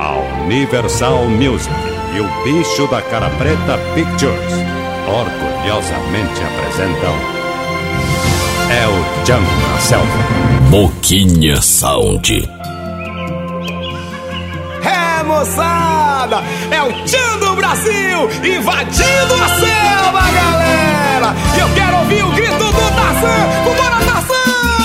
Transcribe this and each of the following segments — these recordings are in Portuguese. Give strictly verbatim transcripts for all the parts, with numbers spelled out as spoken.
A Universal Music e o Bicho da Cara Preta Pictures orgulhosamente apresentam El Django na Selva. Boquinha Sound. É, moçada, é o Tchan do Brasil invadindo a selva, galera. E eu quero ouvir o grito do Tarzan. Vambora, Tarzan,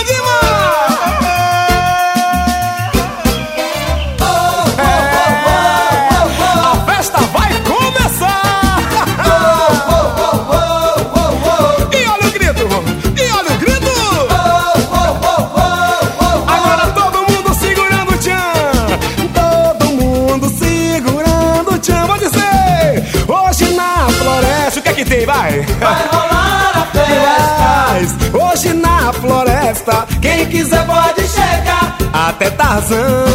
que tem, vai! Vai rolar a festa. Hoje na floresta, quem quiser pode chegar. Até Tarzan,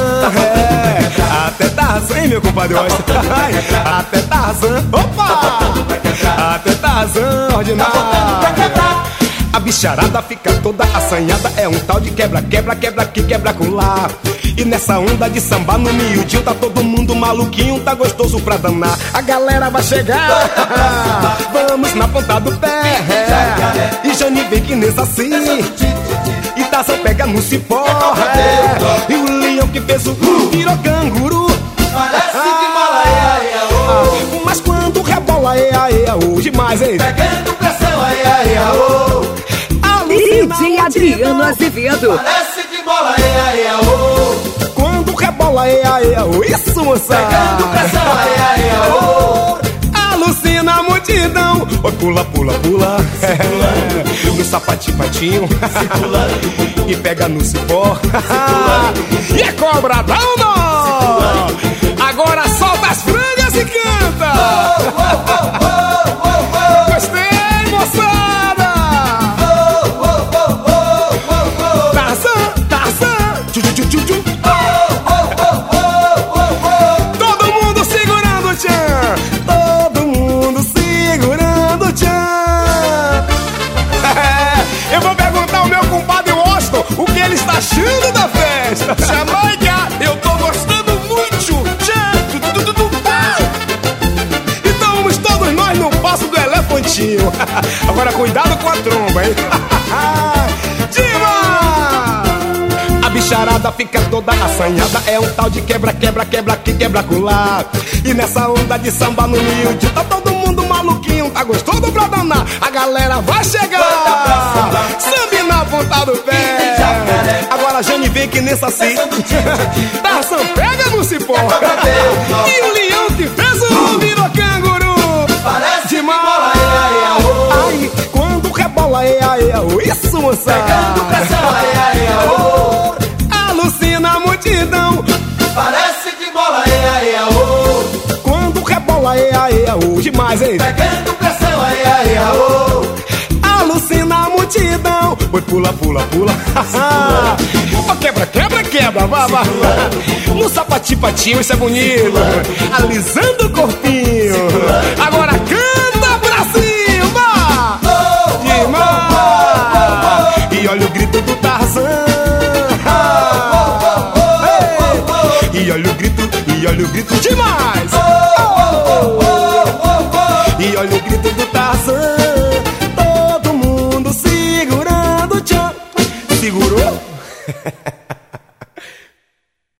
é, até Tarzan, hein, meu compadre? Até Tarzan, opa! Até Tarzan, ordinário. A bicharada fica toda assanhada. É um tal de quebra, quebra, quebra aqui, quebra acolá. E nessa onda de samba no miudinho tá todo mundo maluquinho, tá gostoso pra danar. A galera vai chegar, vamos na ponta do pé. E Jani vem que nessa assim, e Tarzan pega no cipó. E o leão que fez o virou canguru. Parece que mola, ea, ea, oh. Mas quando rebola, ea, ea, oh. Demais, hein? Pegando pressão, ea, ea, oh. D J Adriano Azevedo. Parece que bola, ea, ea, oh. Quando rebola, ea, ea, oh. Isso, moça. Pegando pressão, ea, ea, oh. Alucina a multidão. Oi, pula, pula, pula. É. No sapatinho, patinho. E pega no cipó. E é cobradão, não. Agora solta as frangas e canta. Oh, oh, oh, oh, oh, oh. Gostei, moçada. Oh, oh, oh, oh, oh, oh. Tarzan, Tarzan. Tchu, tchu, tchu, tchu. Oh, oh, oh, oh, oh, oh. Todo mundo segurando o tchan. Todo mundo segurando o tchan. Eu vou perguntar ao meu compadre Washington o que ele está achando da festa. Jamaica, eu tô gostando muito. Então vamos todos nós no passo do elefantinho. Agora cuidado com a tromba, hein? Diva! A bicharada fica toda assanhada. É um tal de quebra, quebra, quebra aqui, quebra acolá. E nessa onda de samba no miúde tá todo mundo maluquinho, tá gostoso pra danar. A galera vai chegar, samba na ponta do pé. Agora a Jane vem que nessa assim. Tarzan pega no cipó. E o leão que fez o virou canguru. Parece demais. Que bola, ea, ea, oh. Ai, quando rebola, ea, ea, oh. Isso, moça. Pegando pressão, ea, ea, oh. Alucina a multidão. Parece que bola, ea, ea, oh. Quando rebola, ea, ea, oh. Demais, hein? Pegando pressão, ea, ea, oh. Alucina a multidão. Oi, pula, pula, pula. Oh, quebra, quebra, quebra. Vá, vá. No sapatinho, patinho, isso é bonito. Alisando o corpinho. Agora canta pra cima. Demais. E olha o grito do Tarzan. E olha o grito, e olha o grito demais.